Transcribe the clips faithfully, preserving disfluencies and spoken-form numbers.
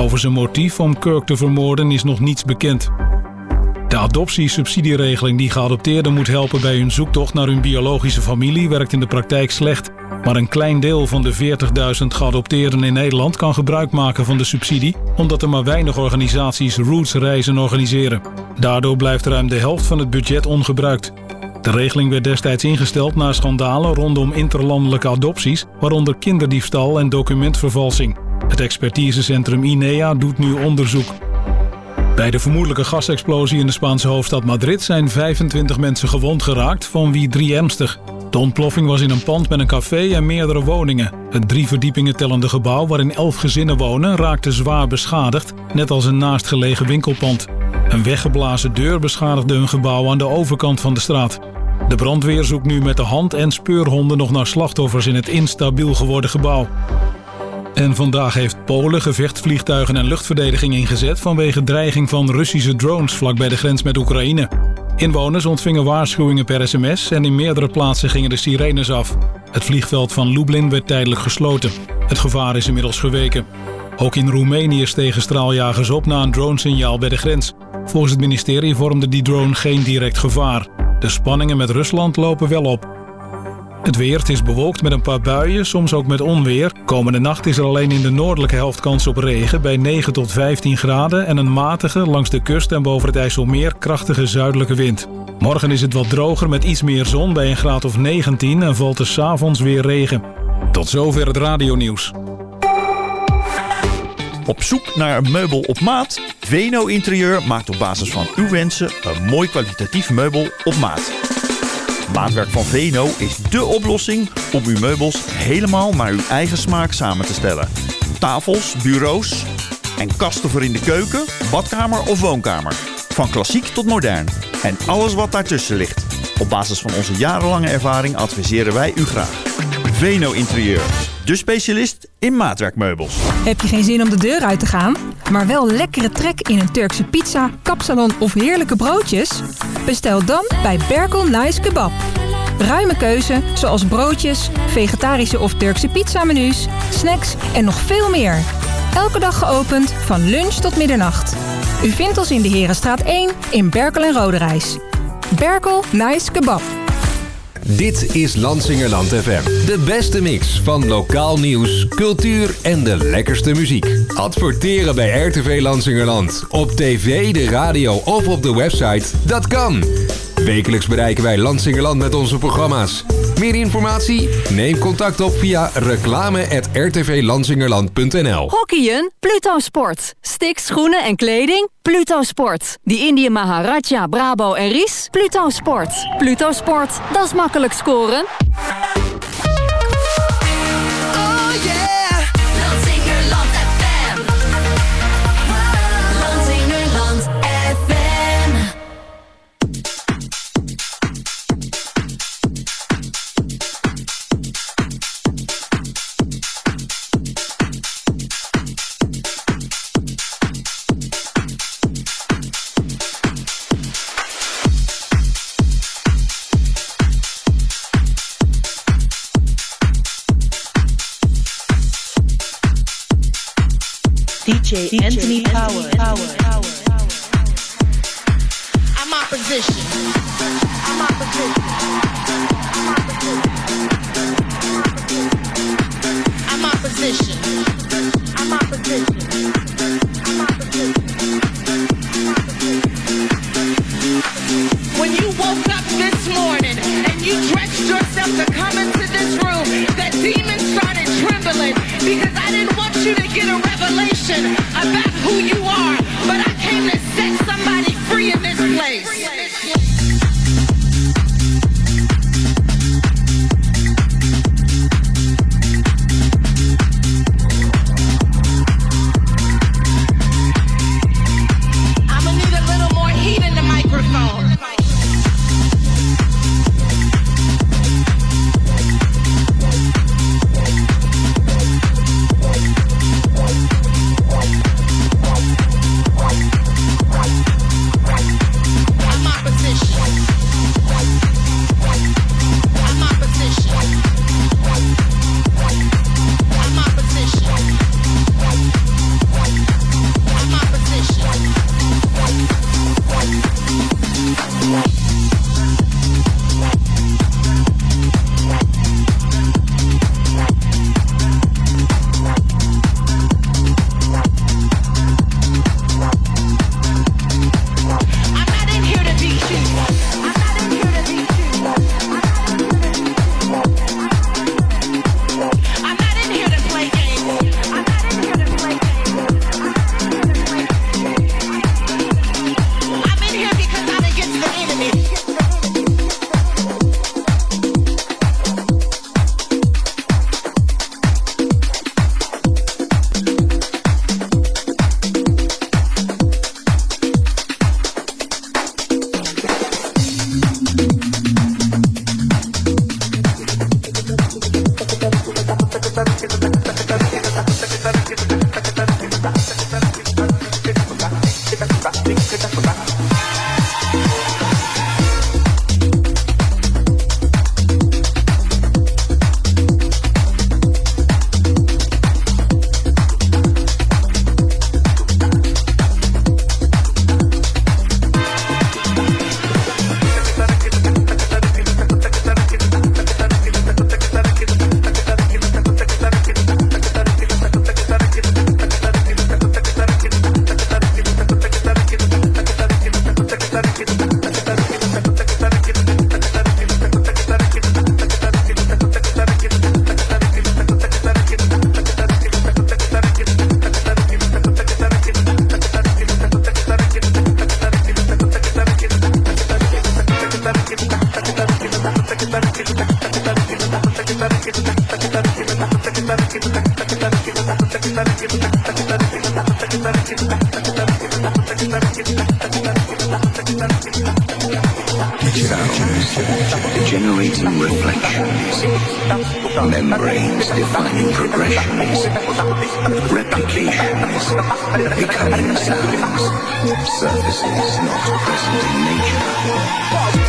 Over zijn motief om Kirk te vermoorden is nog niets bekend. De adoptiesubsidieregeling die geadopteerden moet helpen bij hun zoektocht naar hun biologische familie werkt in de praktijk slecht. Maar een klein deel van de veertigduizend geadopteerden in Nederland kan gebruik maken van de subsidie, omdat er maar weinig organisaties rootsreizen organiseren. Daardoor blijft ruim de helft van het budget ongebruikt. De regeling werd destijds ingesteld na schandalen rondom interlandelijke adopties, waaronder kinderdiefstal en documentvervalsing. Het expertisecentrum I N E A doet nu onderzoek. Bij de vermoedelijke gasexplosie in de Spaanse hoofdstad Madrid zijn vijfentwintig mensen gewond geraakt, van wie drie ernstig. De ontploffing was in een pand met een café en meerdere woningen. Het drie verdiepingen tellende gebouw waarin elf gezinnen wonen raakte zwaar beschadigd, net als een naastgelegen winkelpand. Een weggeblazen deur beschadigde een gebouw aan de overkant van de straat. De brandweer zoekt nu met de hand- en speurhonden nog naar slachtoffers in het instabiel geworden gebouw. En vandaag heeft Polen gevechtsvliegtuigen en luchtverdediging ingezet vanwege dreiging van Russische drones vlak bij de grens met Oekraïne. Inwoners ontvingen waarschuwingen per sms en in meerdere plaatsen gingen de sirenes af. Het vliegveld van Lublin werd tijdelijk gesloten. Het gevaar is inmiddels geweken. Ook in Roemenië stegen straaljagers op na een dronesignaal bij de grens. Volgens het ministerie vormde die drone geen direct gevaar. De spanningen met Rusland lopen wel op. Het weer, het is bewolkt met een paar buien, soms ook met onweer. Komende nacht is er alleen in de noordelijke helft kans op regen bij negen tot vijftien graden... en een matige, langs de kust en boven het IJsselmeer, krachtige zuidelijke wind. Morgen is het wat droger met iets meer zon bij een graad of negentien en valt er 's avonds weer regen. Tot zover het radionieuws. Op zoek naar een meubel op maat? Veno Interieur maakt op basis van uw wensen een mooi kwalitatief meubel op maat. Maatwerk van Veno is dé oplossing om uw meubels helemaal naar uw eigen smaak samen te stellen. Tafels, bureaus en kasten voor in de keuken, badkamer of woonkamer. Van klassiek tot modern. En alles wat daartussen ligt. Op basis van onze jarenlange ervaring adviseren wij u graag. Veno Interieur, de specialist in maatwerkmeubels. Heb je geen zin om de deur uit te gaan, maar wel lekkere trek in een Turkse pizza, kapsalon of heerlijke broodjes? Bestel dan bij Berkel Nice Kebab. Ruime keuze, zoals broodjes, vegetarische of Turkse pizzamenu's, snacks en nog veel meer. Elke dag geopend van lunch tot middernacht. U vindt ons in de Herenstraat één in Berkel en Roderijs. Berkel Nice Kebab. Dit is Lansingerland F M. De beste mix van lokaal nieuws, cultuur en de lekkerste muziek. Adverteren bij R T V Lansingerland. Op tv, de radio of op de website. Dat kan. Wekelijks bereiken wij Lansingerland met onze programma's. Meer informatie? Neem contact op via reclame at r t v lansingerland punt n l. Hockeyen? Pluto Sport. Sticks, schoenen en kleding? Pluto Sport. Die Indië Maharaja, Brabo en Ries? Pluto Sport. Pluto Sport, dat is makkelijk scoren. D J Anthony Power. I'm opposition. I'm opposition. I'm opposition. I'm opposition. I'm opposition. When you woke up this morning and you dressed yourself to come into this room, that demon started trembling because I didn't want you to get a revelation about who you are, but I came to set somebody free in this place. I'ma need a little more heat in the microphone. Sounds, generating reflections, membranes defining progressions, replications, becoming sounds, surfaces not present in nature.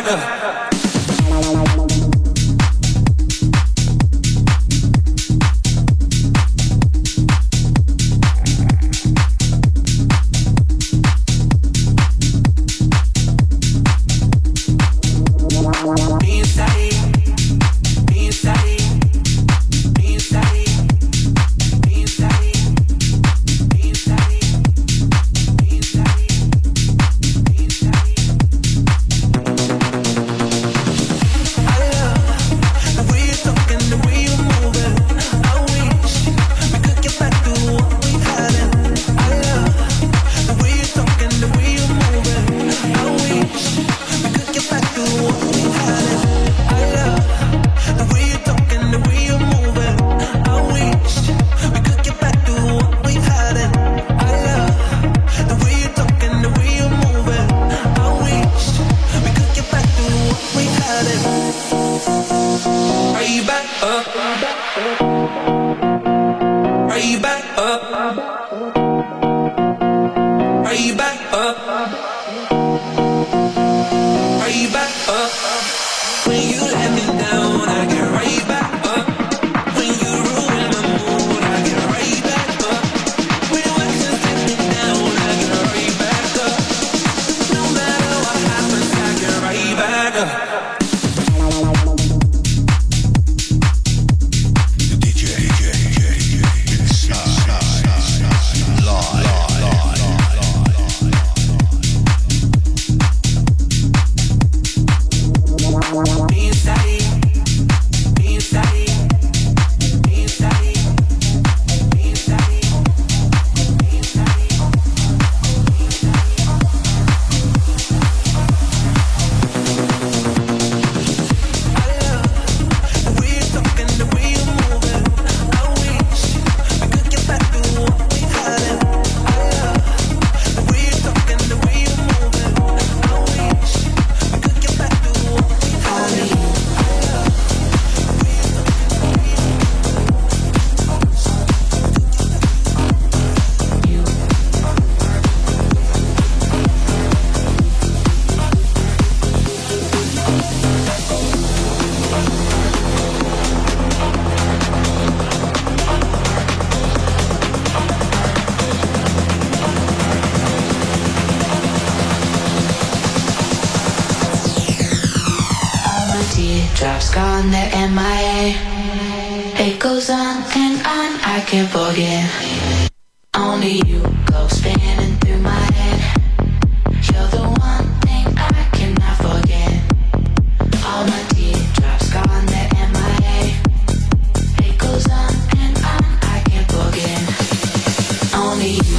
Drops gone, they're M I A. It goes on and on, I can't forget. Only you go spinning through my head. You're the one thing I cannot forget. All my teardrops gone, they're M I A. It goes on and on, I can't forget. Only you.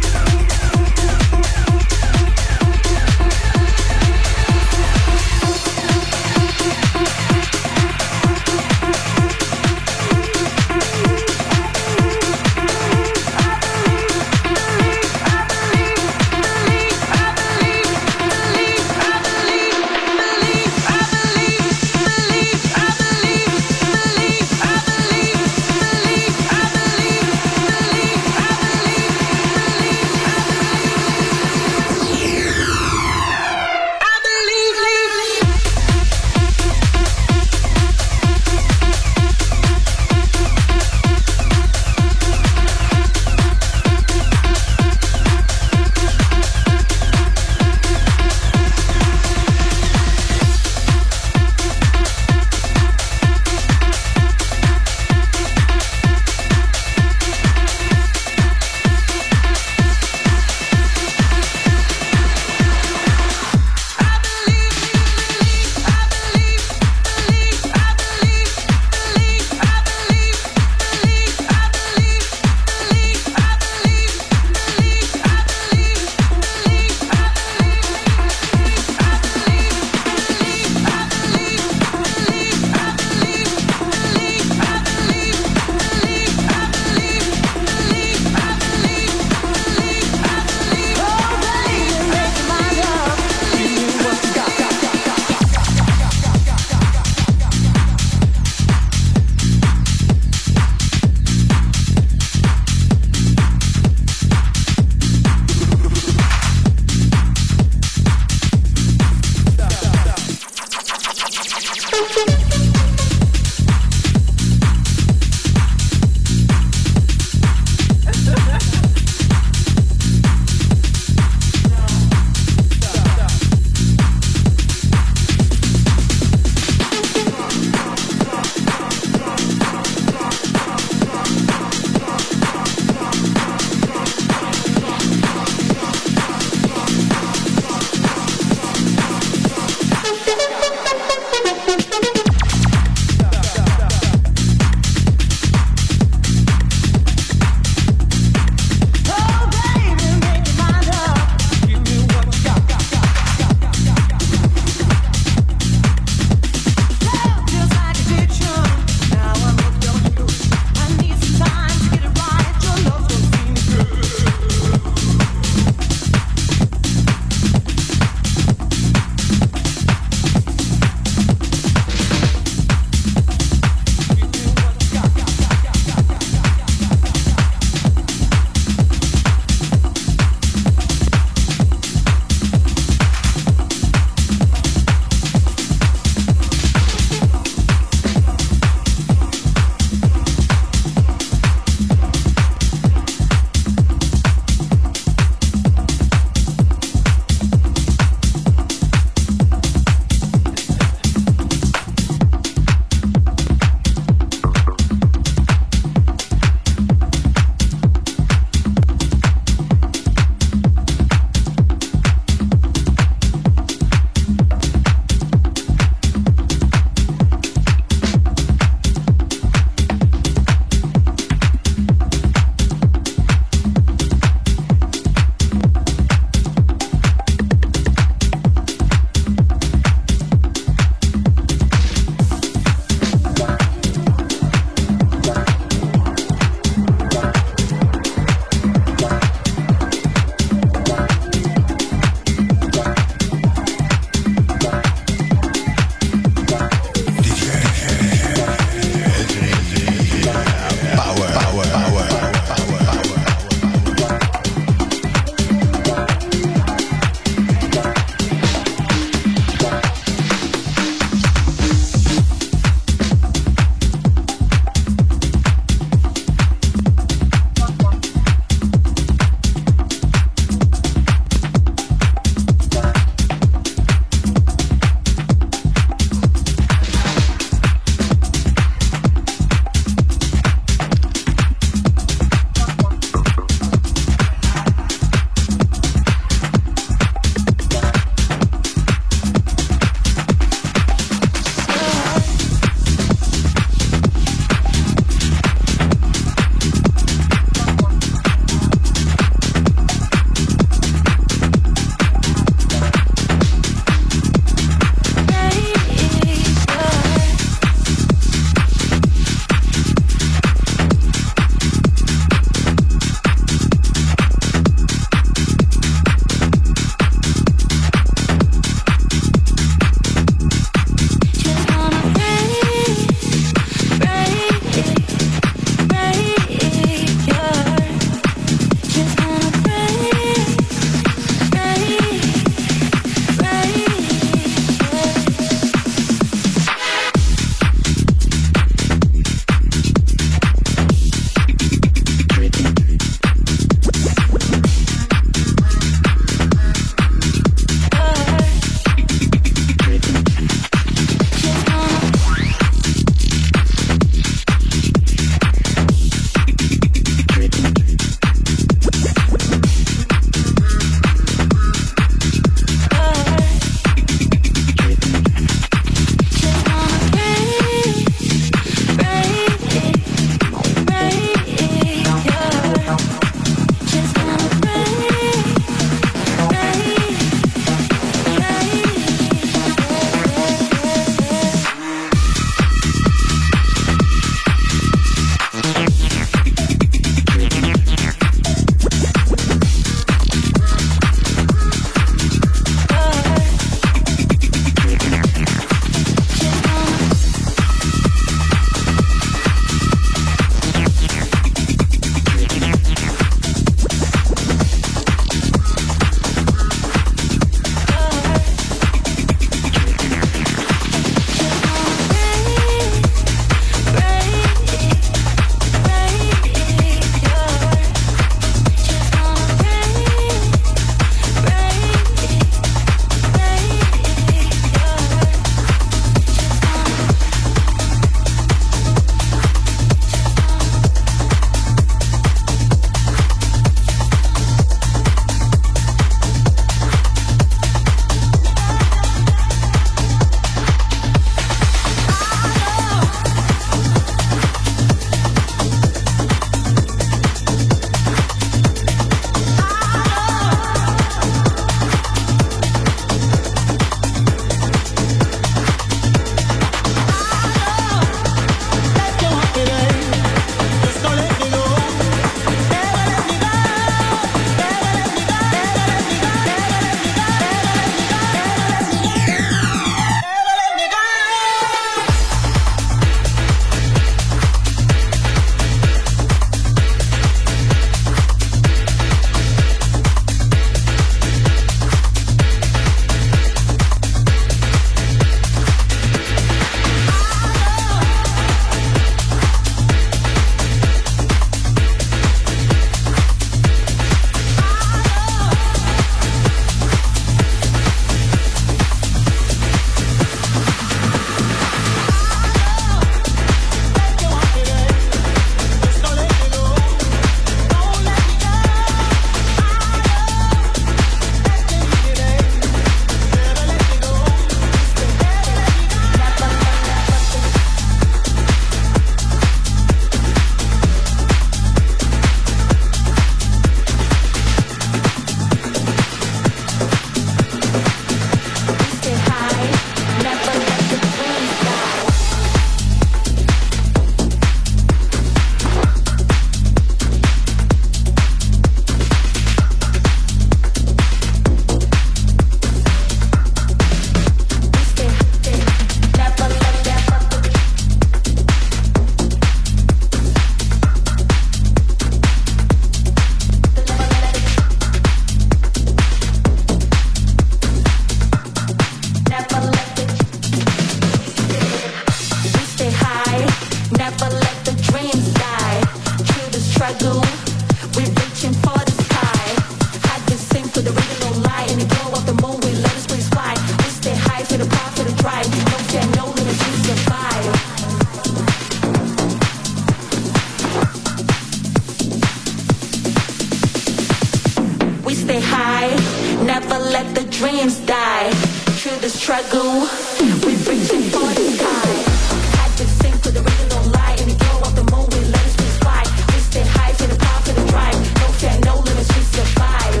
let the dreams die. Through the struggle, we reach it for the sky. Had to sing for the reason don't lie. In the glow of the moon, we let it fly. We stay high to the power to the drive. No fear, no limits, we survive.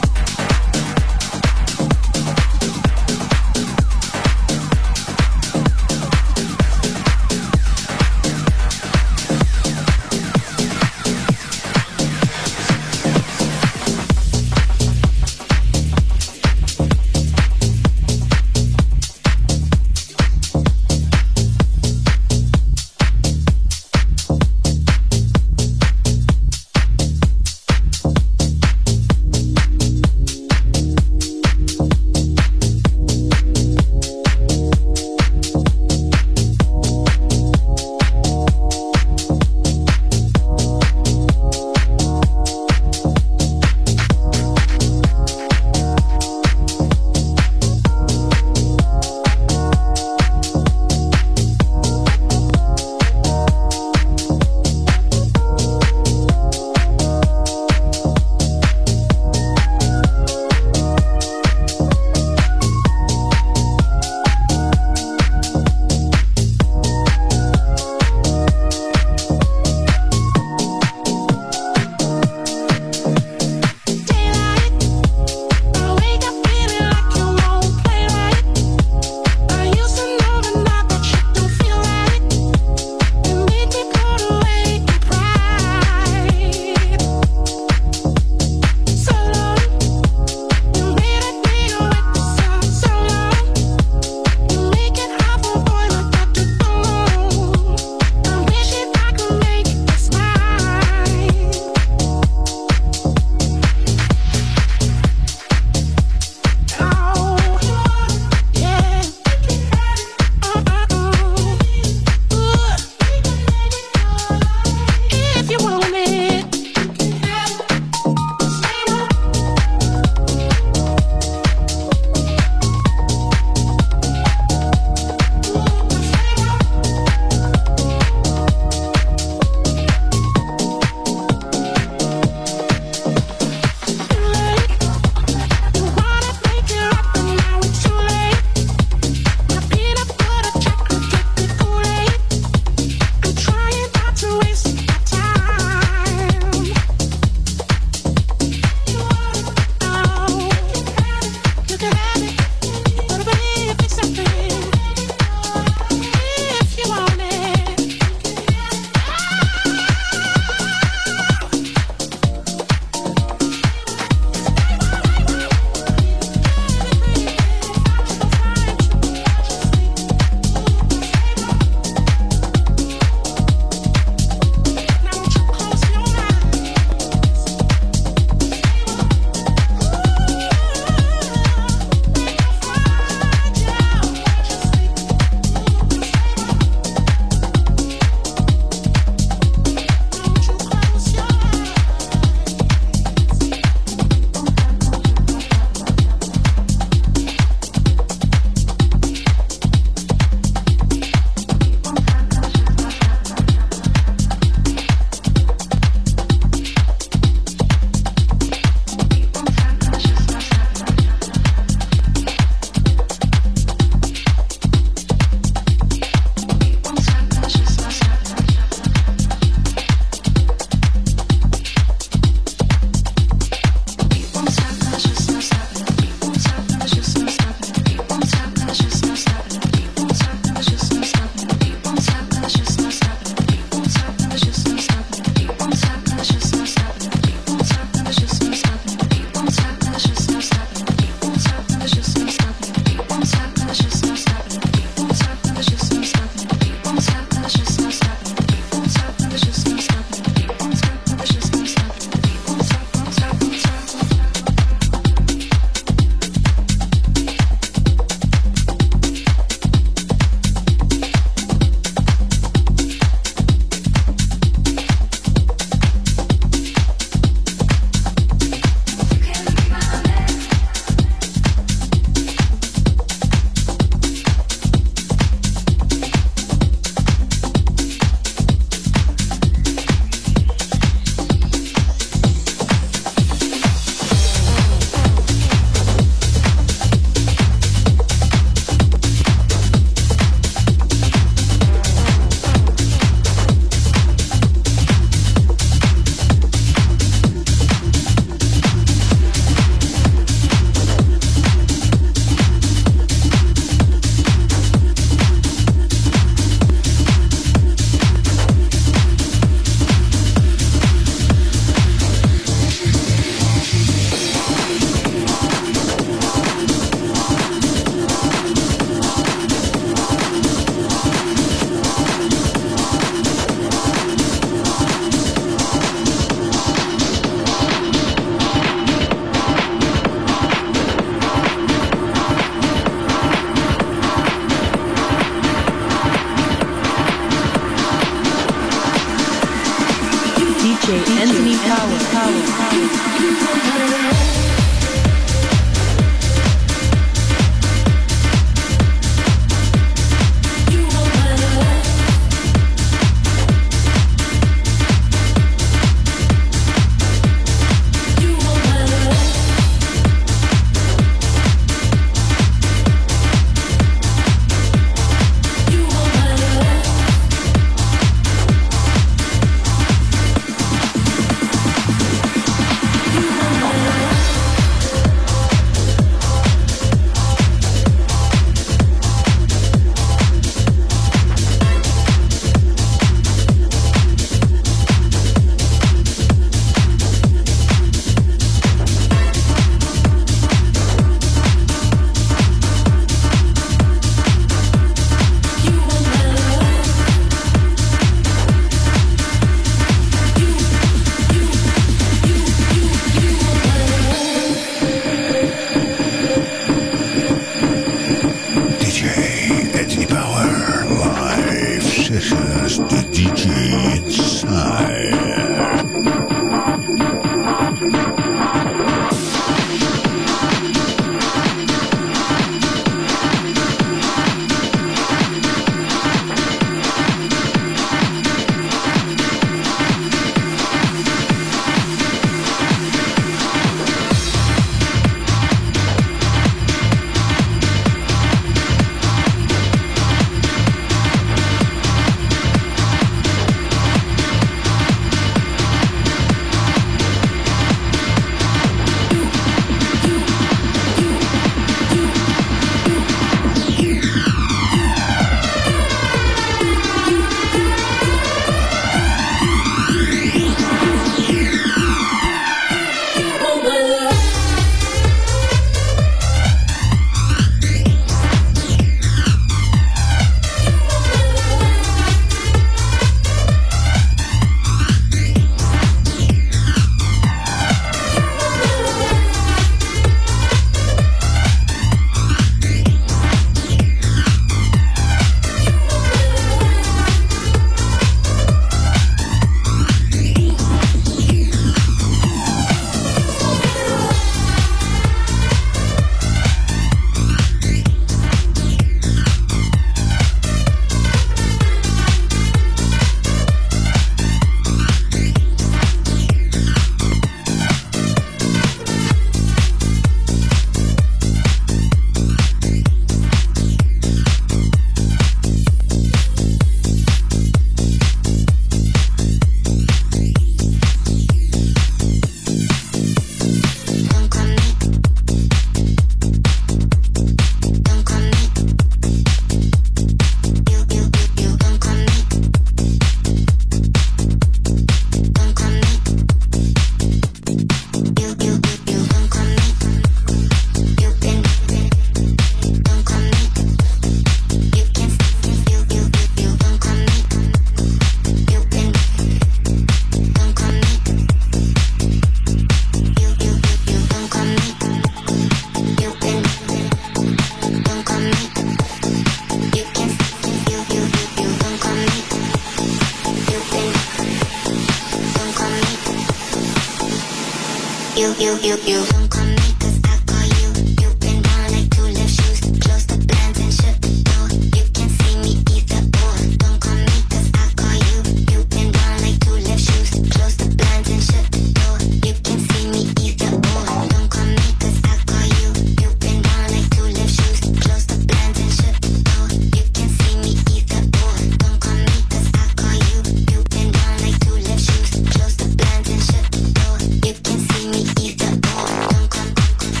you, you, you, you. Don't call me 'cause I call you. You've been down like two left shoes. Close the blinds and shut the door. You can't see me either or. Don't call me 'cause I call you. You've been down like two left shoes. Close the blinds and shut the door. You can't see me either or. Don't call me 'cause I call you. You've been down like two left shoes. Close the blinds and shut the door. You can't see me either or. Don't call me 'cause I call you. You've been down like two left shoes. Close the blinds and shut the door. You can't see me either or. Don't call, call, call.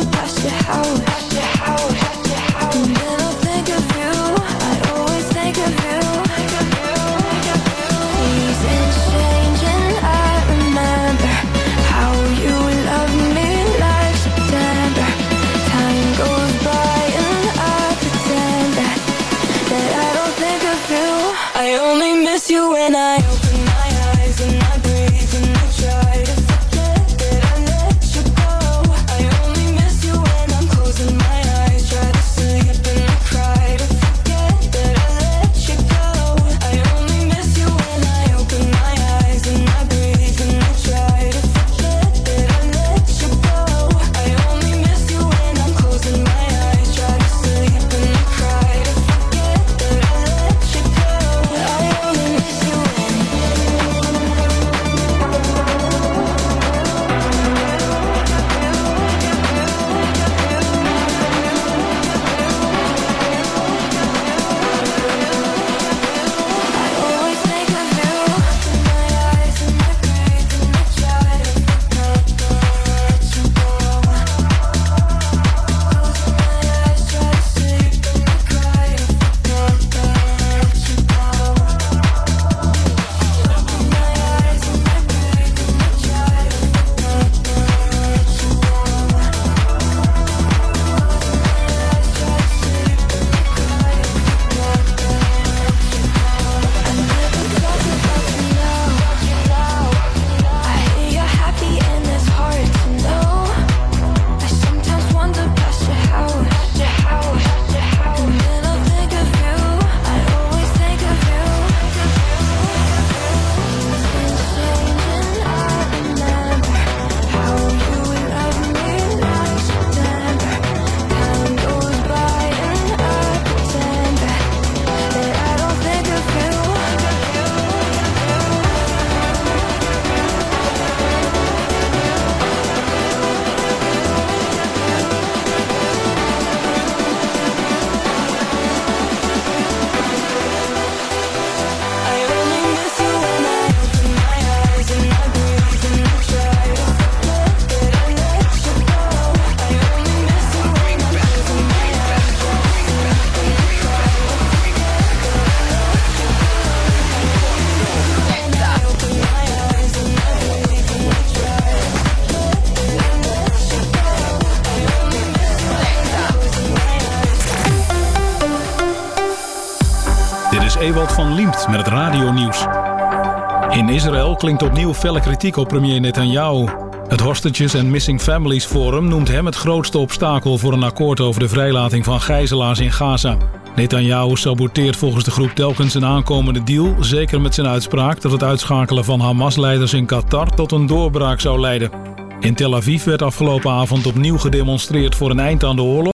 past your house. And then I'll think of you. I always think of you. Seasons change and I remember how you loved me like September. Time goes by and I pretend that that I don't think of you. I only miss you when I open my eyes and I breathe and I try to forget that I let you go. I only miss you when I'm closing my eyes, try to sleep and I cry to forget that I let you go. I only miss you when I open my eyes and I breathe and I try to forget that I let you go. I only miss you when I'm closing my eyes, try to sleep and I cry to forget that I let you go. I only miss you when I always think of you. Open my eyes and I breathe and I try to forget that I let you go. Closing my eyes, try to sleep and I cry to forget that I let you go. Open my eyes and I breathe and I try to forget that I let you go. I hear you're happy and it's hard to know. I sometimes wander past your house. And then I'll think of you. I always think of you. Seasons change and I remember how you loved me like September. Time goes by and I pretend that that I don't think of you. I only miss you when I open my eyes and I breathe and I try to forget that I let you go. I only miss you when I'm closing my eyes, try to sleep and I cry to forget that I let you go. When I open my eyes and I breathe and I try to forget that I let you go. I only miss you when I'm closing my eyes. Dit is Ewald van Liemt met het radionieuws. In Israël klinkt opnieuw felle kritiek op premier Netanyahu. Het Hostages and Missing Families Forum noemt hem het grootste obstakel voor een akkoord over de vrijlating van gijzelaars in Gaza. Netanyahu saboteert volgens de groep telkens een aankomende deal, zeker met zijn uitspraak dat het uitschakelen van Hamas-leiders in Qatar tot een doorbraak zou leiden. In Tel Aviv werd afgelopen avond opnieuw gedemonstreerd voor een eind aan de oorlog.